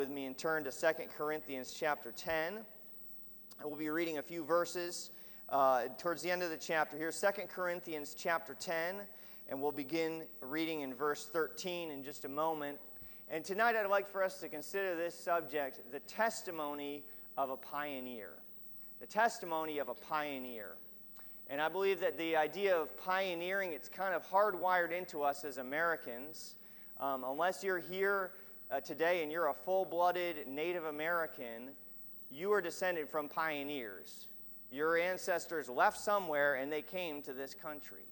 with me and turn to 2 Corinthians chapter 10. We'll be reading a few verses towards the end of the chapter here. 2 Corinthians chapter 10, and we'll begin reading in verse 13 in just a moment. And tonight I'd like for us to consider this subject, the testimony of a pioneer. The testimony of a pioneer. And I believe that the idea of pioneering, it's kind of hardwired into us as Americans. Unless you're here today and you're a full-blooded Native American, you are descended from pioneers. Your ancestors left somewhere and they came to this country.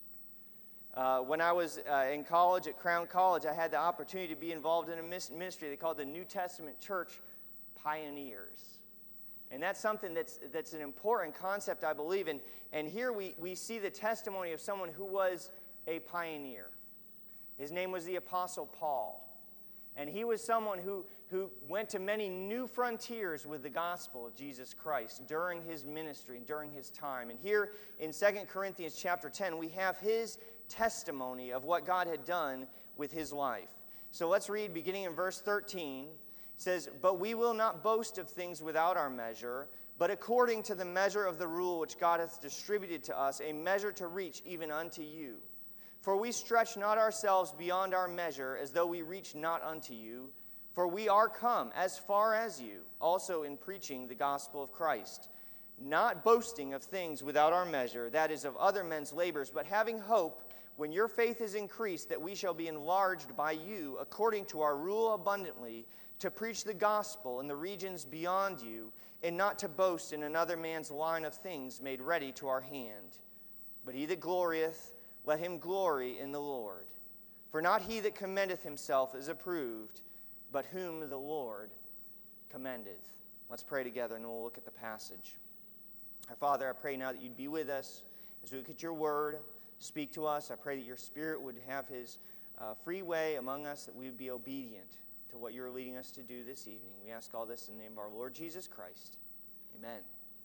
When I was in college at Crown College, I had the opportunity to be involved in a ministry they called the New Testament Church Pioneers. And that's something that's an important concept, I believe. And here we see the testimony of someone who was a pioneer. His name was the Apostle Paul. And he was someone who went to many new frontiers with the gospel of Jesus Christ during his ministry and during his time. And here in 2 Corinthians chapter 10, we have his testimony of what God had done with his life. So let's read beginning in verse 13. It says, "But we will not boast of things without our measure, but according to the measure of the rule which God hath distributed to us, a measure to reach even unto you. For we stretch not ourselves beyond our measure, as though we reach not unto you. For we are come as far as you, also in preaching the gospel of Christ, not boasting of things without our measure, that is, of other men's labors, but having hope, when your faith is increased, that we shall be enlarged by you, according to our rule abundantly, to preach the gospel in the regions beyond you, and not to boast in another man's line of things made ready to our hand. But he that glorieth, let him glory in the Lord. For not he that commendeth himself is approved, but whom the Lord commendeth." Let's pray together and we'll look at the passage. Our Father, I pray now that you'd be with us as we look at your word. Speak to us. I pray that your Spirit would have his free way among us, that we would be obedient to what you're leading us to do this evening. We ask all this in the name of our Lord Jesus Christ. Amen.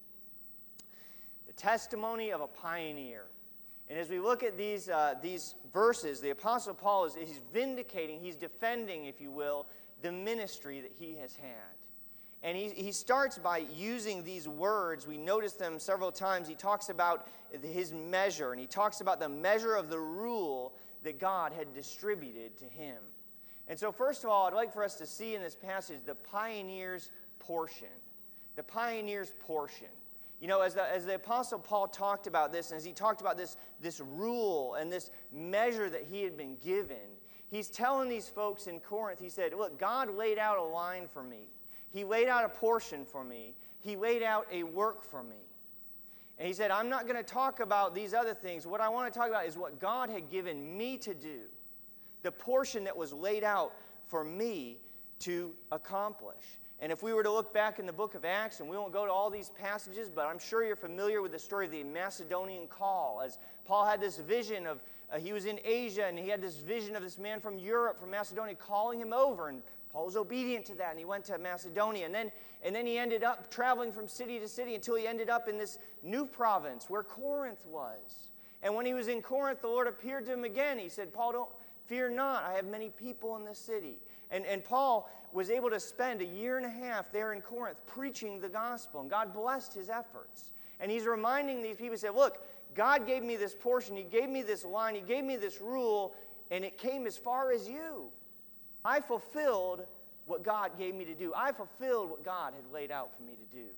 The testimony of a pioneer. And as we look at these verses, the Apostle Paul he's vindicating, he's defending, if you will, the ministry that he has had. And he starts by using these words. We notice them several times. He talks about his measure, and he talks about the measure of the rule that God had distributed to him. And so first of all, I'd like for us to see in this passage the pioneer's portion. The pioneer's portion. You know, as the Apostle Paul talked about this, and as he talked about this rule and this measure that he had been given, he's telling these folks in Corinth, he said, look, God laid out a line for me. He laid out a portion for me. He laid out a work for me. And he said, I'm not going to talk about these other things. What I want to talk about is what God had given me to do, the portion that was laid out for me to accomplish. And if we were to look back in the book of Acts, and we won't go to all these passages, but I'm sure you're familiar with the story of the Macedonian call. As Paul had this vision of, he was in Asia, and he had this vision of this man from Europe, from Macedonia, calling him over. And Paul was obedient to that, and he went to Macedonia. And then he ended up traveling from city to city until he ended up in this new province where Corinth was. And when he was in Corinth, the Lord appeared to him again. He said, Paul, don't fear not. I have many people in this city. And Paul was able to spend 1.5 years there in Corinth preaching the gospel, and God blessed his efforts. And he's reminding these people, he said, look, God gave me this portion, he gave me this line, he gave me this rule, and it came as far as you. I fulfilled what God gave me to do. I fulfilled what God had laid out for me to do.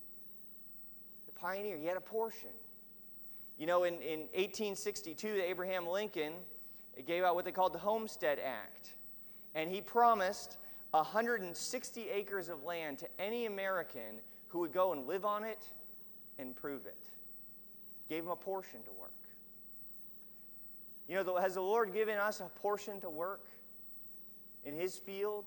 The pioneer, he had a portion. You know, in 1862, Abraham Lincoln gave out what they called the Homestead Act. And he promised 160 acres of land to any American who would go and live on it and improve it. Gave him a portion to work. You know, has the Lord given us a portion to work in his field?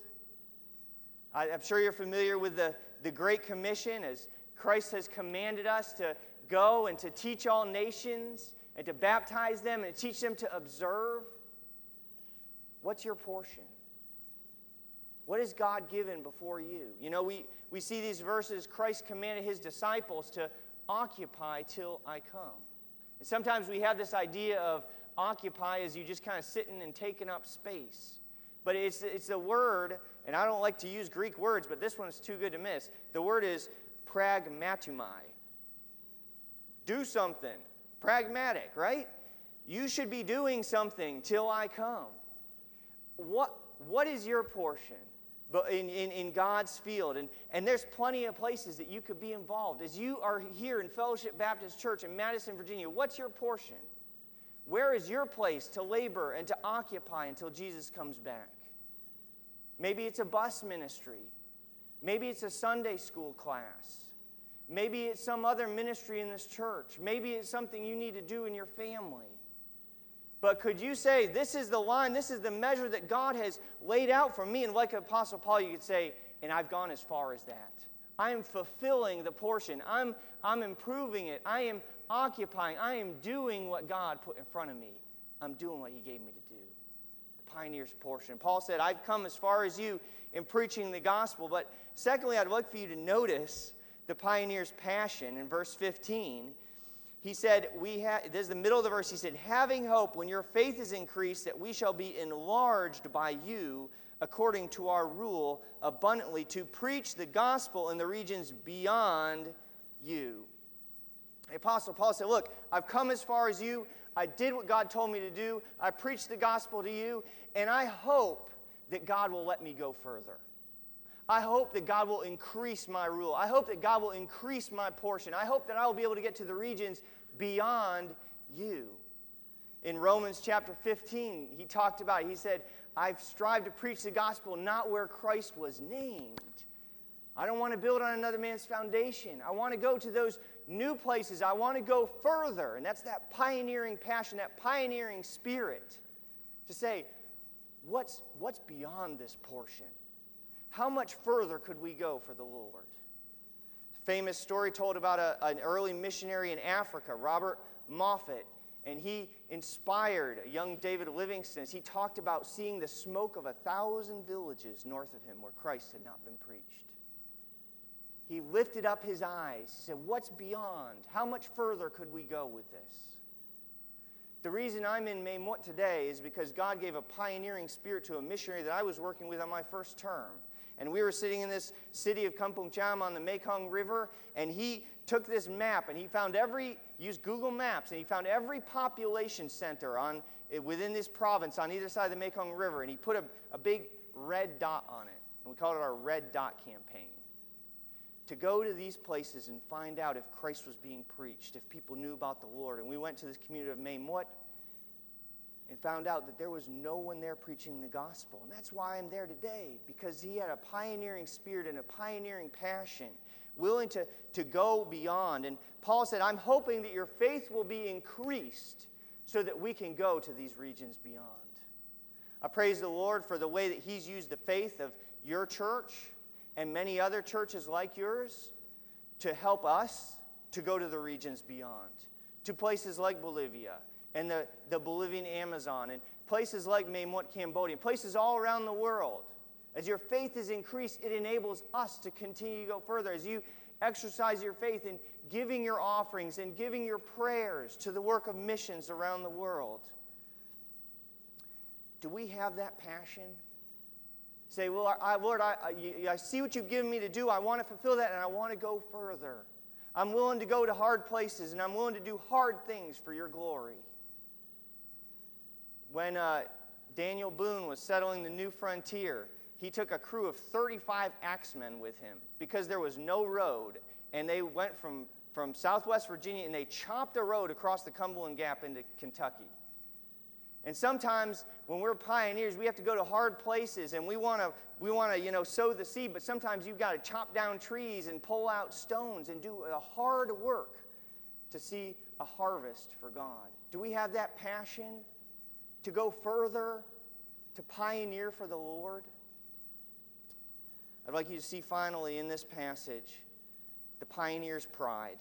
I'm sure you're familiar with the Great Commission, as Christ has commanded us to go and to teach all nations and to baptize them and to teach them to observe. What's your portion? What has God given before you? You know, we see these verses, Christ commanded his disciples to occupy till I come. And sometimes we have this idea of occupy as you just kind of sitting and taking up space. But it's a word and I don't like to use Greek words, but this one is too good to miss. The word is pragmatumai. Do something. Pragmatic, right? You should be doing something till I come. What is your portion in God's field? And there's plenty of places that you could be involved. As you are here in Fellowship Baptist Church in Madison, Virginia, what's your portion? Where is your place to labor and to occupy until Jesus comes back? Maybe it's a bus ministry. Maybe it's a Sunday school class. Maybe it's some other ministry in this church. Maybe it's something you need to do in your family. But could you say, this is the line, this is the measure that God has laid out for me? And like Apostle Paul, you could say, and I've gone as far as that. I am fulfilling the portion. I'm improving it. I am occupying. I am doing what God put in front of me. I'm doing what He gave me to do. The pioneer's portion. Paul said, I've come as far as you in preaching the gospel. But secondly, I'd like for you to notice the pioneer's passion in verse 15. He said, this is the middle of the verse, he said, having hope when your faith is increased that we shall be enlarged by you according to our rule abundantly to preach the gospel in the regions beyond you. The Apostle Paul said, look, I've come as far as you. I did what God told me to do. I preached the gospel to you, and I hope that God will let me go further. I hope that God will increase my rule. I hope that God will increase my portion. I hope that I will be able to get to the regions beyond you. In Romans chapter 15, he talked about it. He said, I've strived to preach the gospel not where Christ was named. I don't want to build on another man's foundation. I want to go to those new places. I want to go further. And that's that pioneering passion, that pioneering spirit to say, what's beyond this portion? How much further could we go for the Lord? Famous story told about an early missionary in Africa, Robert Moffat, and he inspired young David Livingstone as he talked about seeing the smoke of 1,000 villages north of him where Christ had not been preached. He lifted up his eyes. He said, what's beyond? How much further could we go with this? The reason I'm in Maymut today is because God gave a pioneering spirit to a missionary that I was working with on my first term. And we were sitting in this city of Kampong Cham on the Mekong River, and he took this map, and he found used Google Maps, and he found every population center within this province on either side of the Mekong River, and he put a big red dot on it, and we called it our Red Dot Campaign. To go to these places and find out if Christ was being preached, if people knew about the Lord. And we went to this community of Maymut and found out that there was no one there preaching the gospel. And that's why I'm there today, because he had a pioneering spirit and a pioneering passion, willing to go beyond. And Paul said, I'm hoping that your faith will be increased so that we can go to these regions beyond. I praise the Lord for the way that he's used the faith of your church and many other churches like yours to help us to go to the regions beyond, to places like Bolivia and the Bolivian Amazon, and places like Maymut, Cambodia, places all around the world. As your faith is increased, it enables us to continue to go further. As you exercise your faith in giving your offerings and giving your prayers to the work of missions around the world. Do we have that passion? Say, well, Lord, I see what you've given me to do. I want to fulfill that, and I want to go further. I'm willing to go to hard places, and I'm willing to do hard things for your glory. When Daniel Boone was settling the New Frontier, he took a crew of 35 axemen with him because there was no road, and they went from southwest Virginia, and they chopped a road across the Cumberland Gap into Kentucky. And sometimes when we're pioneers, we have to go to hard places, and we want to sow the seed, but sometimes you've got to chop down trees and pull out stones and do the hard work to see a harvest for God. Do we have that passion to go further, to pioneer for the Lord? I'd like you to see finally in this passage the pioneer's pride.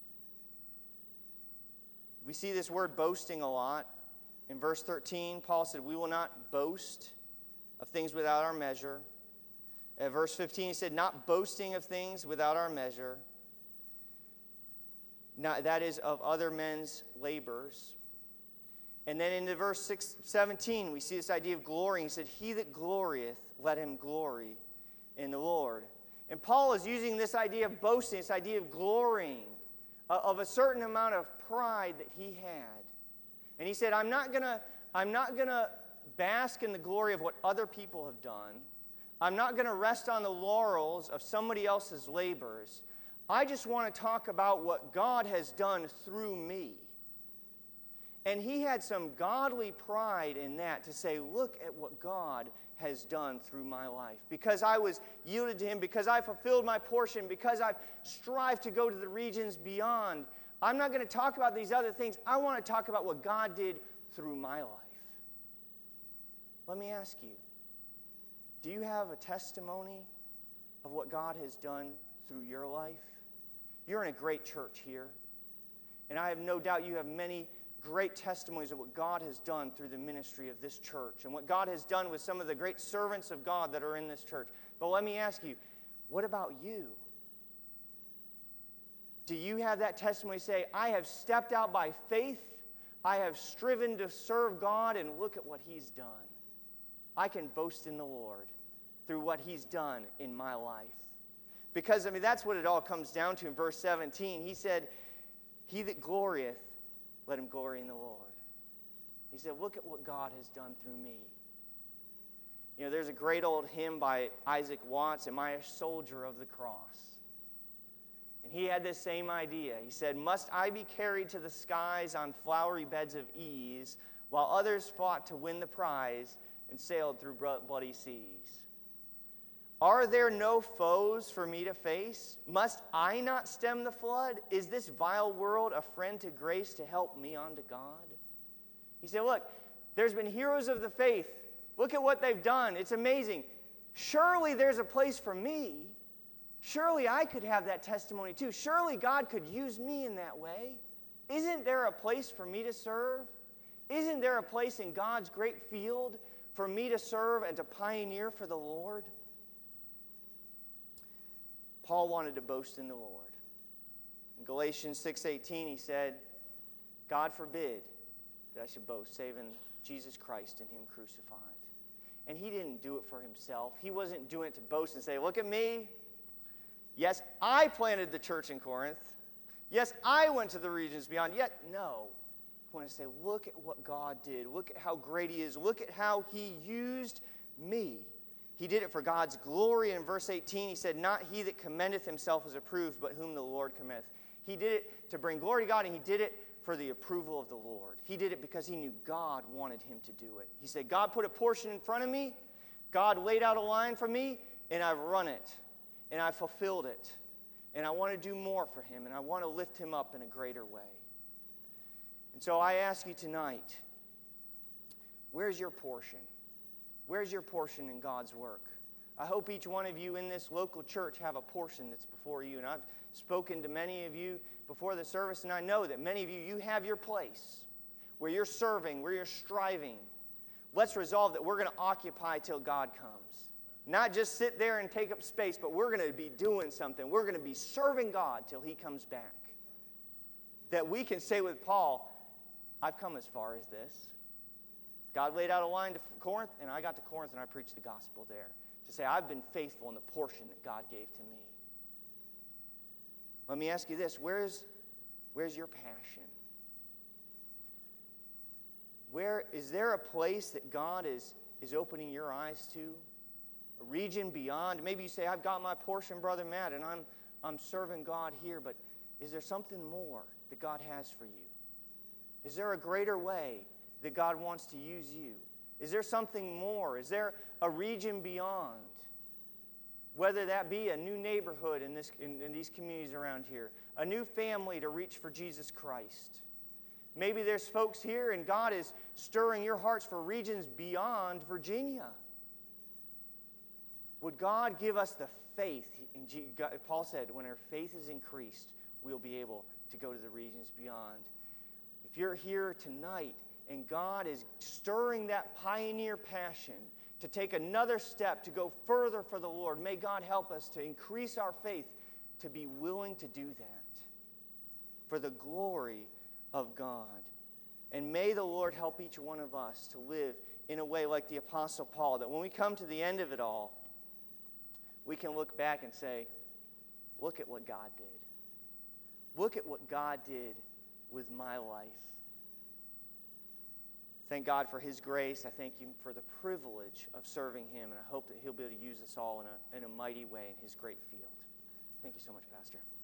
We see this word boasting a lot. In verse 13, Paul said, we will not boast of things without our measure. At verse 15, he said, not boasting of things without our measure. That is, of other men's labors. And then into verse 17, we see this idea of glorying. He said, he that glorieth, let him glory in the Lord. And Paul is using this idea of boasting, this idea of glorying, of a certain amount of pride that he had. And he said, I'm not gonna bask in the glory of what other people have done. I'm not going to rest on the laurels of somebody else's labors. I just want to talk about what God has done through me. And he had some godly pride in that, to say, look at what God has done through my life. Because I was yielded to him, because I fulfilled my portion, because I've strived to go to the regions beyond. I'm not going to talk about these other things. I want to talk about what God did through my life. Let me ask you, do you have a testimony of what God has done through your life? You're in a great church here, and I have no doubt you have many great testimonies of what God has done through the ministry of this church and what God has done with some of the great servants of God that are in this church. But let me ask you, what about you? Do you have that testimony, say, I have stepped out by faith, I have striven to serve God, and look at what he's done. I can boast in the Lord through what he's done in my life. Because, that's what it all comes down to in verse 17. He said, he that glorieth, let him glory in the Lord. He said, look at what God has done through me. There's a great old hymn by Isaac Watts, Am I a Soldier of the Cross? And he had this same idea. He said, must I be carried to the skies on flowery beds of ease, while others fought to win the prize and sailed through bloody seas? Are there no foes for me to face? Must I not stem the flood? Is this vile world a friend to grace to help me on to God? He said, look, there's been heroes of the faith. Look at what they've done. It's amazing. Surely there's a place for me. Surely I could have that testimony too. Surely God could use me in that way. Isn't there a place for me to serve? Isn't there a place in God's great field for me to serve and to pioneer for the Lord? Paul wanted to boast in the Lord. In Galatians 6:18, he said, God forbid that I should boast, save in Jesus Christ and him crucified. And he didn't do it for himself. He wasn't doing it to boast and say, look at me. Yes, I planted the church in Corinth. Yes, I went to the regions beyond. Yet, no. I want to say, look at what God did. Look at how great he is. Look at how he used me. He did it for God's glory. In verse 18, he said, not he that commendeth himself is approved, but whom the Lord commendeth. He did it to bring glory to God, and he did it for the approval of the Lord. He did it because he knew God wanted him to do it. He said, God put a portion in front of me. God laid out a line for me, and I've run it, and I've fulfilled it. And I want to do more for him, and I want to lift him up in a greater way. And so I ask you tonight, where's your portion? Where's your portion in God's work? I hope each one of you in this local church have a portion that's before you. And I've spoken to many of you before the service, and I know that many of you, you have your place where you're serving, where you're striving. Let's resolve that we're going to occupy till God comes. Not just sit there and take up space, but we're going to be doing something. We're going to be serving God till he comes back. That we can say with Paul, I've come as far as this. God laid out a line to Corinth, and I got to Corinth, and I preached the gospel there. To say, I've been faithful in the portion that God gave to me. Let me ask you this. Where's your passion? Is there a place that God is opening your eyes to? A region beyond? Maybe you say, I've got my portion, Brother Matt, and I'm serving God here, but is there something more that God has for you? Is there a greater way that God wants to use you? Is there something more? Is there a region beyond? Whether that be a new neighborhood in these communities around here, a new family to reach for Jesus Christ. Maybe there's folks here and God is stirring your hearts for regions beyond Virginia. Would God give us the faith? Paul said, when our faith is increased, we'll be able to go to the regions beyond. If you're here tonight and God is stirring that pioneer passion to take another step, to go further for the Lord, may God help us to increase our faith, to be willing to do that for the glory of God. And may the Lord help each one of us to live in a way like the Apostle Paul, that when we come to the end of it all, we can look back and say, look at what God did. Look at what God did with my life. Thank God for His grace. I thank Him for the privilege of serving Him, and I hope that He'll be able to use us all in a mighty way in His great field. Thank you so much, Pastor.